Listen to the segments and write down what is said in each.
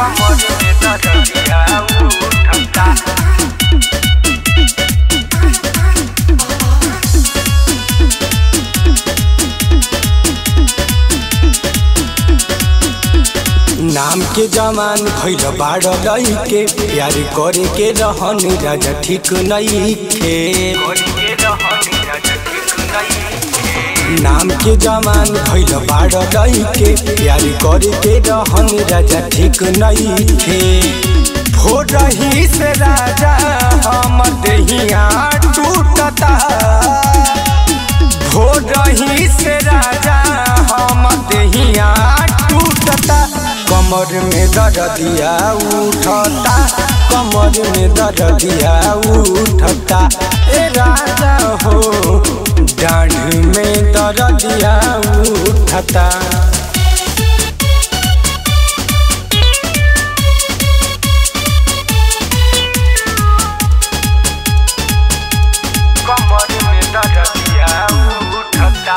कमर में दर्दिया उठता। नाम के जवान भइल बाड़ लइके प्यार करे के रहन राजा ठीक नइखे। नाम के जवान भइल बाड़ लइके प्यार करे के रहन राजा ठीक नइखे। हो रही से राजा हम देहिया टूटता। हो रही से राजा हम देहिया टूटता। कमर में दर्दिया उठता। कमर में दर्दिया उठता। ए राजा हो डाढ़ में दर्दिया उठता। कमर में दर्दिया उठता।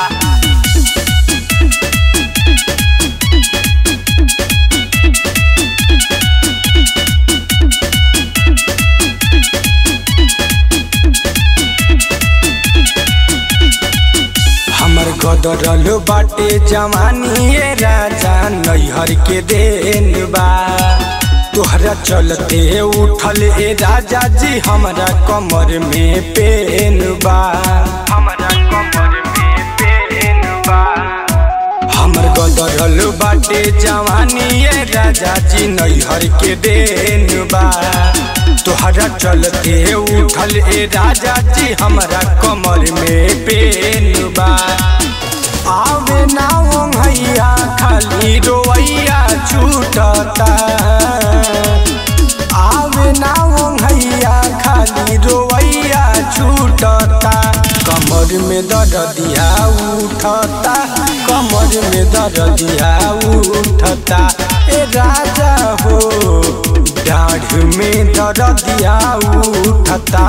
गदरल बाटे जवानी ये राजा नैहर के देन बा। तोहरा चलते उठल ए राजा जी हमरा कमर में पेन बा। हमरा कमर में पेन बा। हमर गदरल बाटे जवानी ये राजा जी नैहर के देन बा। तोहरा चलते उठल ए राजा जी हमरा कमर में पेन बा। आवे ना ओंघैया खाली रोवैया छूटता। आवे ना ओंघैया खाली रोवैया छूटता। कमर में दर्दिया उठता। कमर में दर्दिया उठता। ए राजा हो डाढ़ में दर्दिया उठता।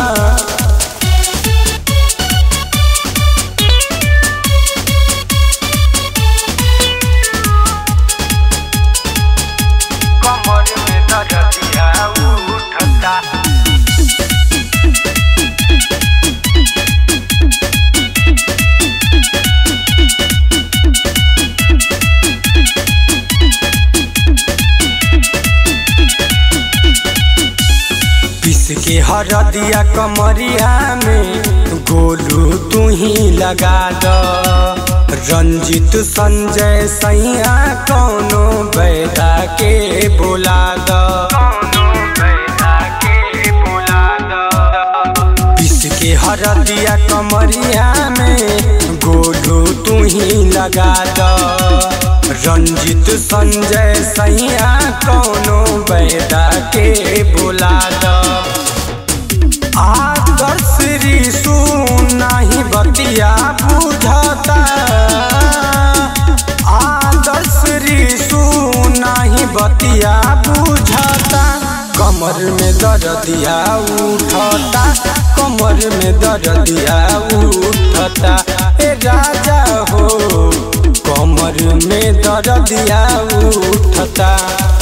के हरदिया कमरिया में गोलू तू ही लगा दो। रंजित संजय सैया कौनो बैदा के बुला दो। पिस के हरदिया कमरिया में गोलू तू ही लगा दो। रंजित संजय सैया कौनो बैदा के बुला दो। आदर्श ऋषु नहीं बतिया बुझता। आदर्श ऋषु नहीं बतिया बुझता। कमर में दर्दिया उठता। कमर में दर्दिया उठता। ए राजा हो कमर में दर्दिया उठता।